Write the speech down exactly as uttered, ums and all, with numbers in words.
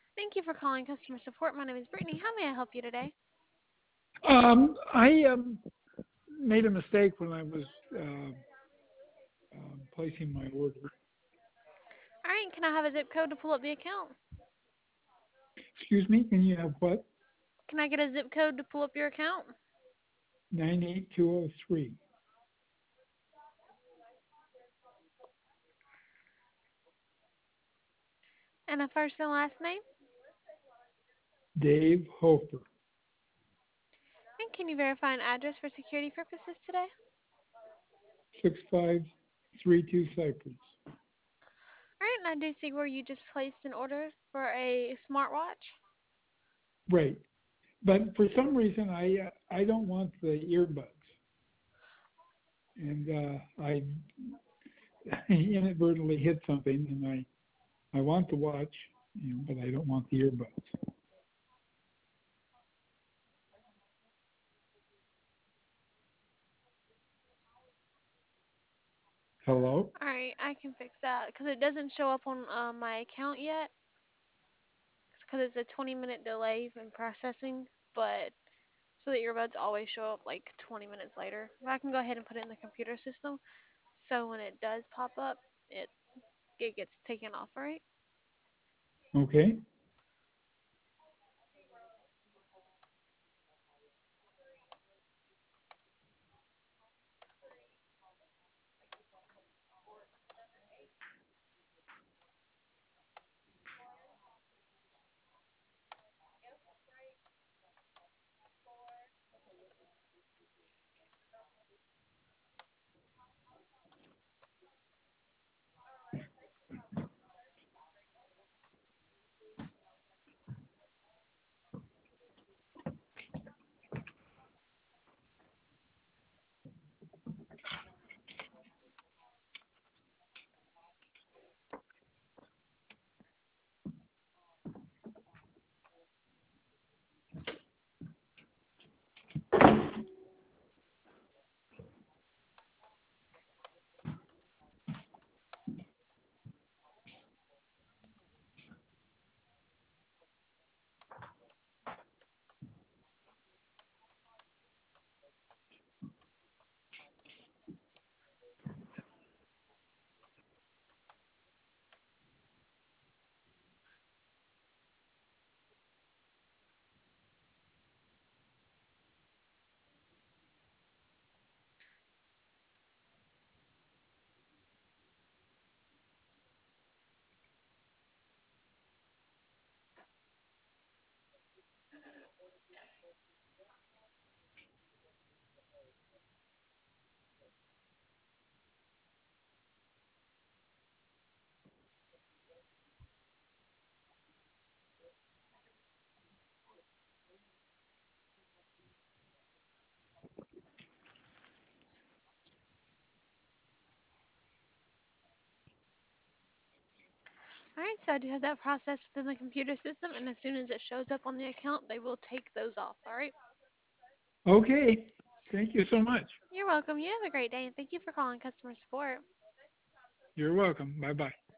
Thank you for calling customer support. My name is Brittany. How may I help you today? Um, I um, made a mistake when I was uh, um placing my order. All right, can I have a zip code to pull up the account? Excuse me, can you have what? Can I get a zip code to pull up your account? nine eight two zero three. And a first and last name? Dave Hofer, And can you verify an address for security purposes today? six five three two Cypress. All right, and I do see where you just placed an order for a smartwatch. Right. But for some reason, I uh, I don't want the earbuds, and uh, I inadvertently hit something, and I I want the watch, you know, but I don't want the earbuds. Hello? All right, I can fix that because it doesn't show up on uh, my account yet because it's a twenty minute delay in processing, but so the earbuds always show up like twenty minutes later. But I can go ahead and put it in the computer system so when it does pop up, it it gets taken off, all right? Okay. All right, so I do have that process within the computer system, and as soon as it shows up on the account, they will take those off. All right. Okay. Thank you so much. You're welcome. You have a great day, and thank you for calling customer support. You're welcome. Bye bye.